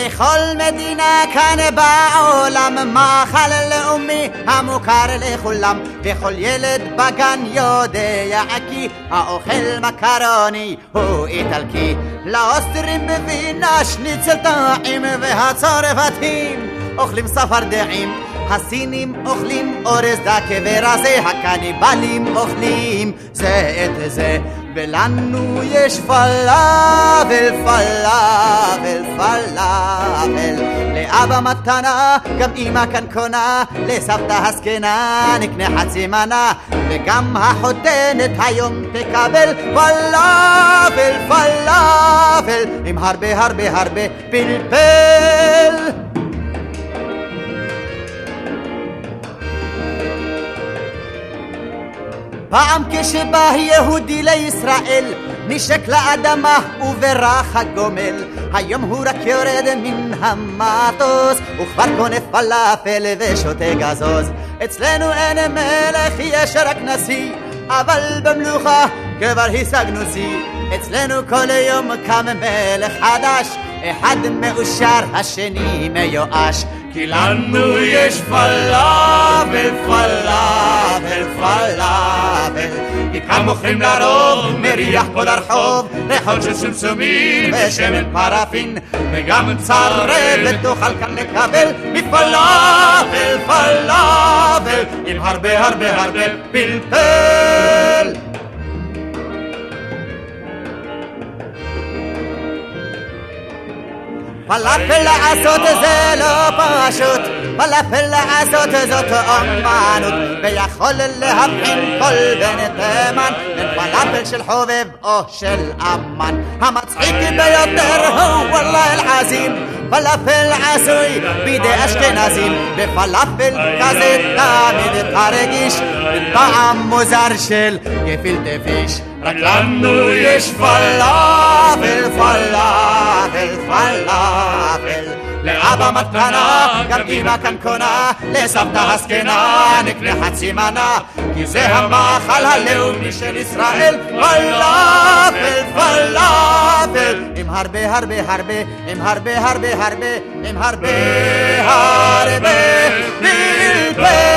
בכל מדינה כאן בעולם מאכל לאומי המוכר לכולם, וכל ילד בגן יודע כי האוכל מקרוני הוא איטלקי. לאוסטרים בווינה שניצל טעים, והצרפתים אוכלים צפרדעים, הסינים אוכלים אורז דקה ורזה, הקניבלים אוכלים זה את זה, ולנו יש פלאפל, פלאפל, פלאפל. לאבא מתנה, גם אמא כאן קונה, לסבתא הזקנה נקנה חצי מנה, וגם החותנת היום תקבל פלאפל, פלאפל, עם הרבה הרבה הרבה פלפל. פעם כשבא יהודי לישראל, נשק לאדמה וברח הגומל, היום הוא רק יורד מן המטוס וכבר קונה פלאפל ושותה גזוז. אצלנו אין מלך, יש רק נשיא, אבל במלוכה כבר השגנו שיא. אצלנו כל יום קם מלך חדש, אחד מאושר השני מיואש, כי לנו יש פלאפל, פלאפל, פלאפל. כי כאן מוכרים לרוב, מריח כל הרחוב, ריחות של סומסומים ושמן פרפין, וגם צרבת תוכל כאן לקבל מפלאפל, פלאפל, עם הרבה הרבה הרבה פלפל. פלאפל לעשות זה לא פשוט, פלאפל לעשות זאת אומנות, ויכול להבחין כל בן תימן בין פלאפל של חובב או של אמן. המצחיק ביותר הוא וואלה אל-עזים, פלאפל עשוי בידי אשכנזים, בפלאפל כזה תמיד תרגיש בטעם מוזר של גפילטע פיש. רק לנו יש פלאפל, פלאפל, פלאפל. לאבא מתנה, גם אמא כאן קונה, לסבתא הזקנה נקנה חצי מנה, כי זה המאכל הלאומי של ישראל. פלאפל, פלאפל, עם הרבה הרבה הרבה, עם הרבה הרבה הרבה, עם הרבה הרבה פלפל.